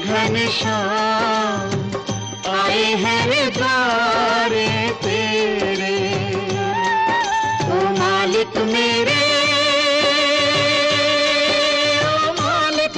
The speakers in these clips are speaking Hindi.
घनश्याम आए हैं रे द्वारे तेरे, ओ मालिक मेरे, ओ मालिक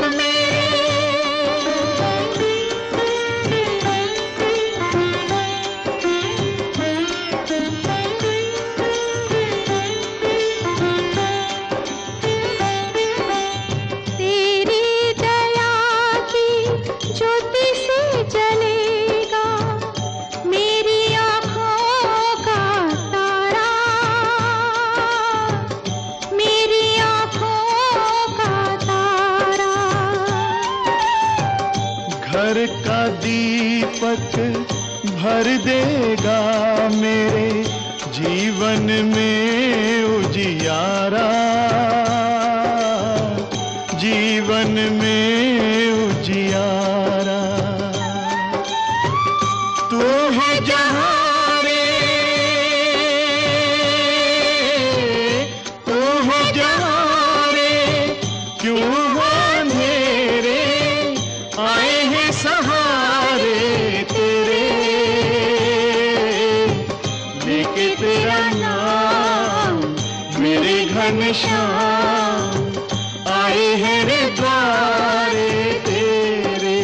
घर का दीपक भर देगा मेरे जीवन में उजियारा, जीवन में उजियारा। तू है जहाँ रे, तू है जहाँ रे, क्यों हो अंधेरे, आए हैं सहारे तेरे, लेके तेरा नाम मेरे घनश्याम आए हैं रे द्वारे तेरे,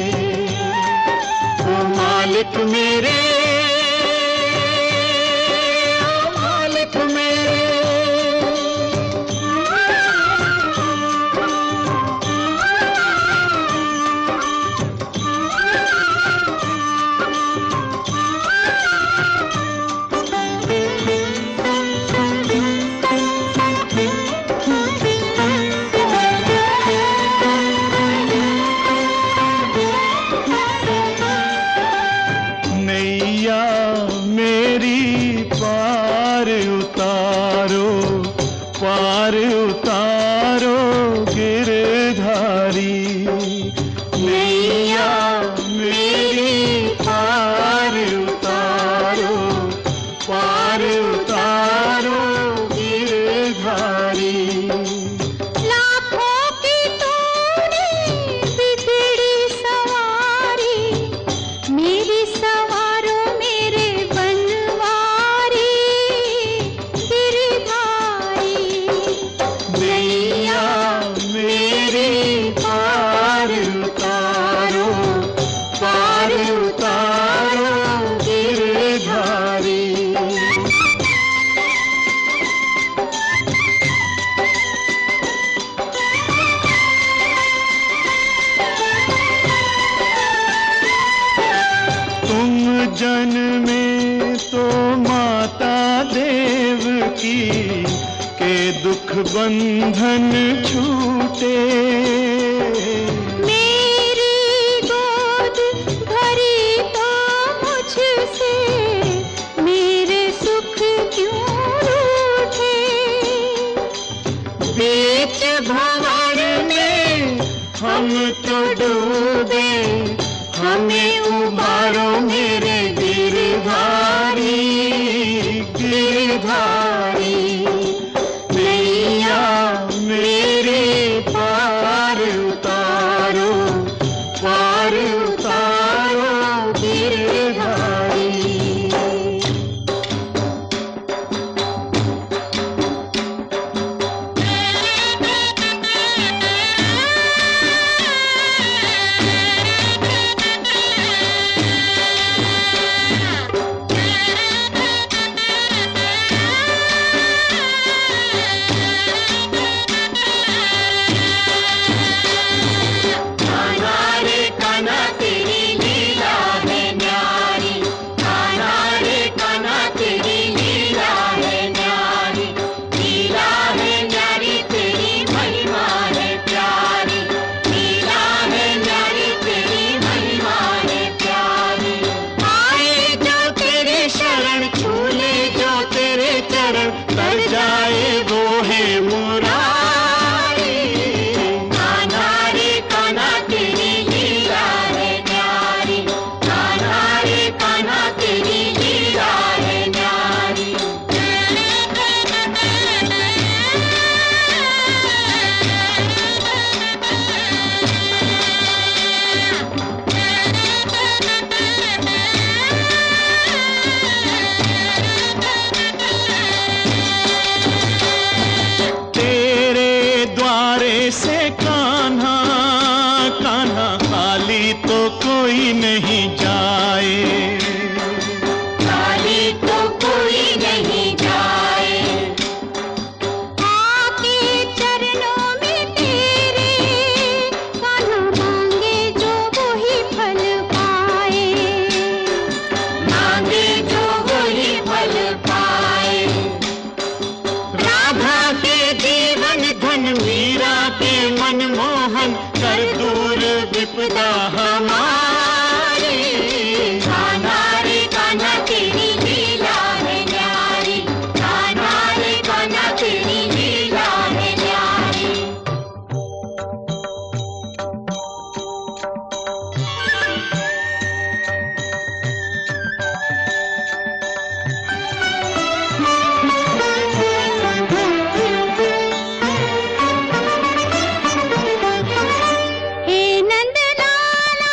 ओ मालिक मेरे, ओ मालिक मेरे। नैया मेरी पार उतारो, पार उतारो गिरधारी, नैया मेरी पार उतारो, पार उतारो गिरधारी। लाखों की तूने बिगड़ी सवारी, मेरी सवारो मेरे बनवारी गिरधारी, नैया मेरी पार उतारो, पार उतारो गिरधारी। तुम जन्मे तो माता देवकी के दुख बंधन छूटे, मेरी गोद भरी तो मुझसे, मेरे सुख क्यों रूठे, बीच भंवर में हम तो डूबे, हमें उबारो मेरे गिरधारी, गिरधारी। नैया मेरे पार उतारो, पार उतारो गिरधारी। कान्हा रे कान्हा कोई नहीं जाए, खाली तो कोई नहीं जाए। आके चरणों में तेरे कान्हा मांगे जो वही फल पाए, मांगे जो वही फल पाए। राधा के जीवन धन, मीरा के मनमोहन, कर दूर विपदा हमारी। कान्हा रे कान्हा तेरी लीला है न्यारी, कान्हा रे कान्हा तेरी लीला है न्यारी। हे नंदलाला,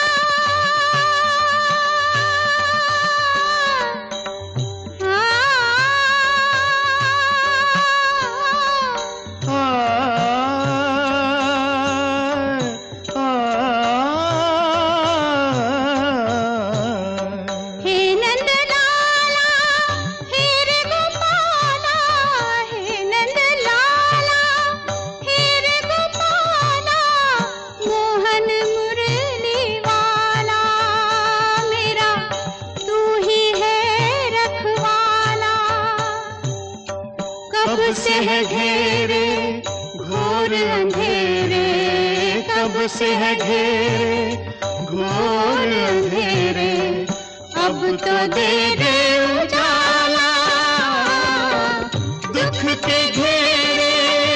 हे नंदलाला, हे रे गोपाला, हे नंदलाला, हे रे गोपाला, मोहन मुरली वाला, मेरा तू ही है रखवाला। कब से है घेरे घोर अंधेरे, कब से है घेरे घोर अंधेरे, अब तो दे दे उजाला। दुख के घेरे,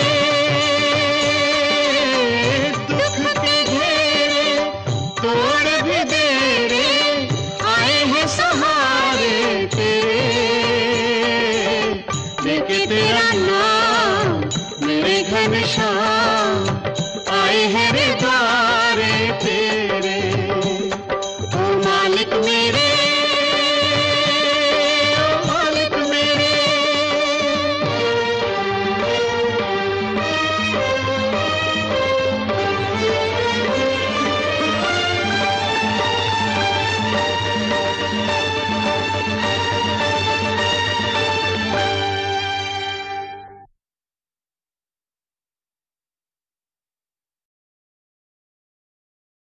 दुख के घेरे तोड़ भी दे रे, आए हैं सहारे तेरे, लेके तेरा नाम